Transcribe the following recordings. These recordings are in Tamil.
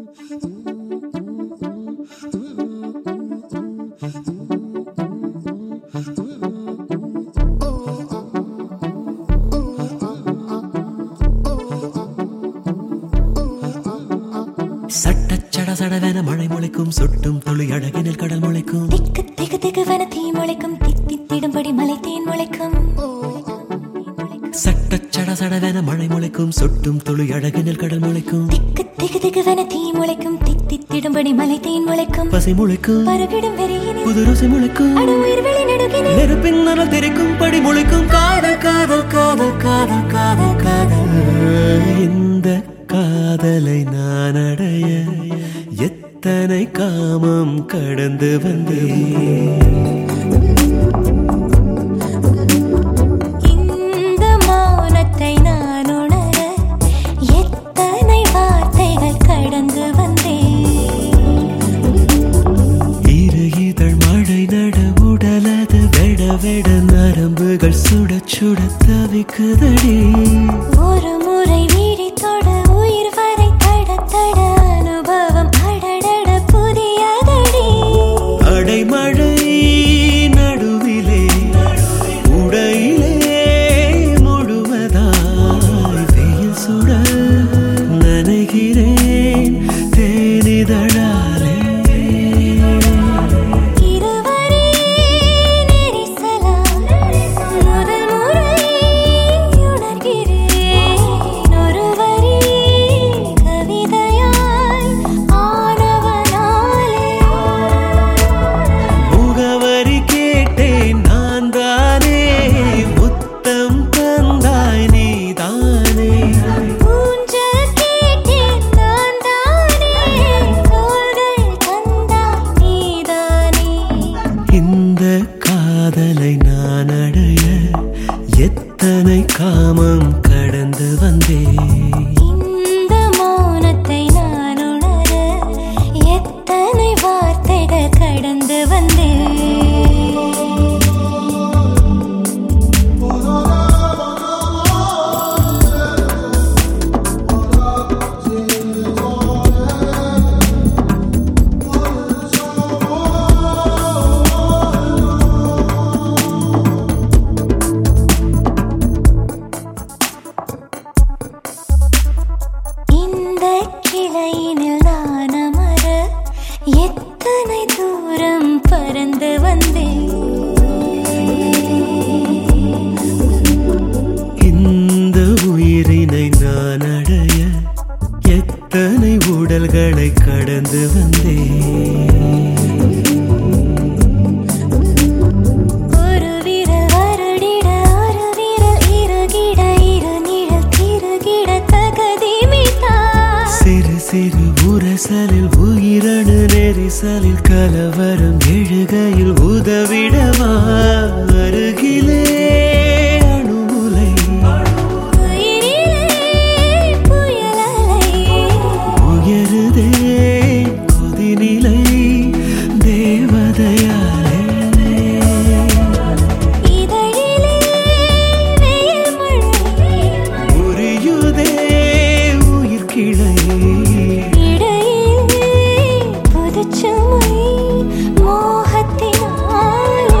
சட்டச்சட சடவென மழை முளைக்கும், சொட்டும் துளி அழகினில் கடல் முளைக்கும், திக்கு திக்கு திக்குவென தீ முளைக்கும், தித்தித்திடும்படி மலை தேன் முளைக்கும். சட்டச்சட சடவென மழை முளைக்கும், சொட்டும் துளி அழகினில் கடல் முளைக்கும், திக்கு திக்கு திக்குவென தீ முளைக்கும், தித்தித்திடும்படி மலை தேன் முளைக்கும். பசி முளைக்கும், பருகிடும் வெறியினில் புது ருசி முளைக்கும், அடு உயிர் வெளி நடுகினில் நெருப்பின் நரல் தெரிக்கும் படி முளைக்கும். காதல் காதல் காதல் காதல் காதல் காதல், இந்த காதலை நான் அடைய எத்தனை காமம் கடந்து வந்தேன். இந்த மௌனத்தை நான் உணர எத்தனை வார்த்தைகள் கடந்து வந்தேன். இரு இதழ் மழை நட உடலது வெட வெட நரம்புகள் சுட சுட தவிக்குதடி. ஒரு முறை வீடி தொட உயிர் வரை தட தட அனுபவம் அடடட புதியதடி. அடைமழை நடுவிலே உடையிலே முழுவதாய் வெயில் சுட நனைகிறேன் தேனிதழாலே. இருவரே நெரிசலா முதல் முறை உணர்கிறேன். ஒரு வரி கவிதையாய் ஆனவனாலே. முகவரி கேட்டேன் நான் தானே, முத்தம் தந்தாய் நீதானே. ஊஞ்சல் கேட்டேன் நான் தானே, தோள்கள் தந்தாய் நீதானே. இந்த காதலை நான் அடைய எத்தனை காமம் கடந்து வந்தேன். இந்த மௌனத்தை நான் உணர எத்தனை வார்த்தைகள் கடந்து வந்தேன். இந்த கிளையினில் நான் அமர எத்தனை தூரம் பறந்து வந்தேன். இந்த உயிரினை நான் அடைய எத்தனை உடல்களை கடந்து வந்தேன். ஒரு விரல் வருடிட ஒரு விரல் இருகிட இரு நிழல் திருகிட தகதி மிதா. சிறு சிறு உரசலில் உயிரணு நெரிசலில் கலவரம் எழுகையில் உதவிடவா அருகிலே அணுமுலை. உயிரிலே புயலலை உயருதே கொதிநிலை தேவதையாலே. இதழிலே வெயில் மழை உரியுதே உயிர் கிளை. இடையிலே புதுச்சுமை மோகத்தினாலே.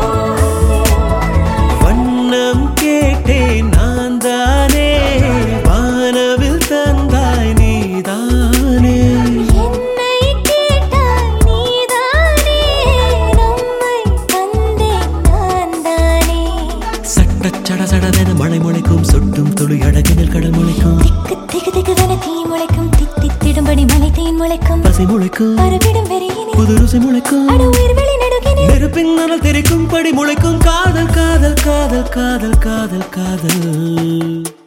வண்ணம் கேட்டேன் நான் தானே, வானவில் தந்தாய் நீதானே. என்னை கேட்டாய் நீதானே, நம்மை தந்தேன் நான் தானே. சட்டச்சட சடவென மழை முளைக்கும், சொட்டும் துளி அழகினில் கடல் முளைக்கும், திக்கு திக்கு திக்குவென தீ முளைக்கும், தித்தித்திடும்படி மலை தேன் முளைக்கும். பசி முளைக்கும், பருகிடும் வெறியினில் புது ருசி முளைக்கும், அடு உயிர் வெளி நடுகினில் நெருப்பின் நரல் தெரிக்கும் படி முளைக்கும். காதல் காதல் காதல் காதல் காதல் காதல்.